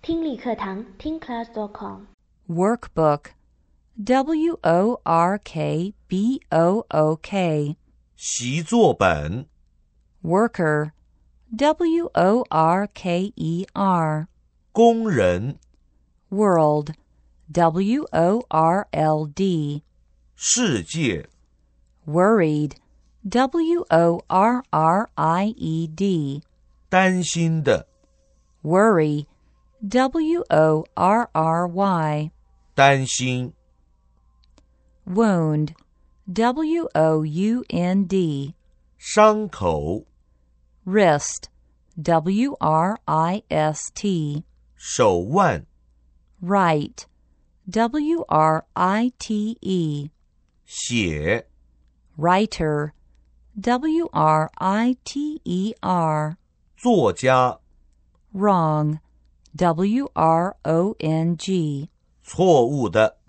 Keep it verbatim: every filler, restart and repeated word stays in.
听力课堂听 class dot com Workbook W O R K B O O K 习作本 Worker W O R K E R 工人 World W O R L D 世界 Worried W O R R I E D 担心的 Worry W O R R Y 担心 Wound W O U N D 伤口 Wrist W R I S T 手腕 Right W R I T E 写 Writer W R I T E R 作家 Wrong W R O N G 错误的